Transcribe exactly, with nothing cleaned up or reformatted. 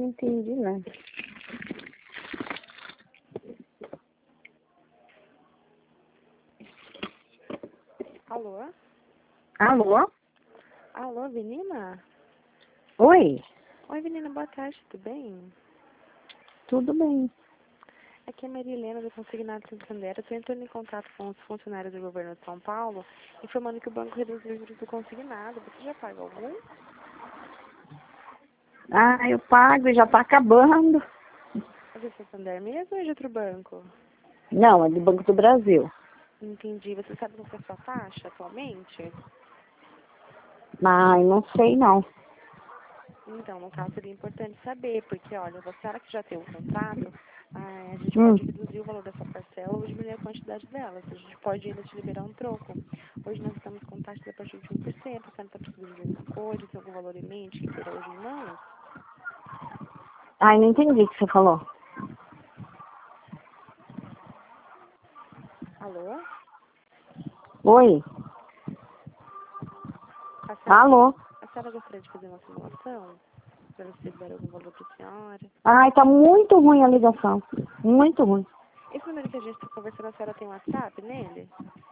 não entendi, não. Alô? Alô? Alô, menina? Oi? Oi, menina, boa tarde, tudo bem? Tudo bem. Aqui é a Maria Helena do Consignado Santander. Eu estou entrando em contato com os funcionários do governo de São Paulo, informando que o banco reduziu os juros do consignado. Você já paga algum? Ah, eu pago, já tá acabando. É do Santander mesmo ou é de outro banco? Não, é do Banco do Brasil. Entendi. Você sabe qual que é a sua taxa atualmente? Ai, não sei não. Então, no caso, seria importante saber, porque, olha, você, a hora que já tem o contrato, ah, a gente Hum. pode reduzir o valor dessa parcela ou diminuir a quantidade delas. A gente pode ainda te liberar um troco. Hoje nós estamos com taxas a partir de um por cento. Você não está precisando de alguma coisa, tem algum valor em mente que queira hoje em mãos? Ai, não entendi o que você falou. Alô? Oi? A senhora, Alô? a senhora gostaria de fazer uma simulação? Para você liberar algum valor para a senhora? Ai, tá muito ruim a ligação. Muito ruim. Esse número que a gente está conversando, a senhora tem WhatsApp nele?